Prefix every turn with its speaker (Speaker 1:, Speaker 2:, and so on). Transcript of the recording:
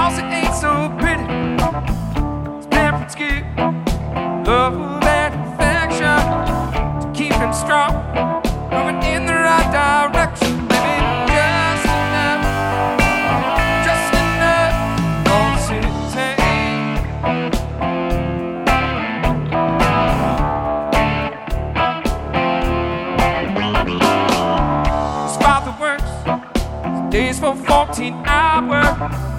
Speaker 1: 'cause it ain't so pretty. It's parents give love and affection to keep him strong, moving in the right direction. Maybe just enough, don't sit despite the worst days for 14 hours.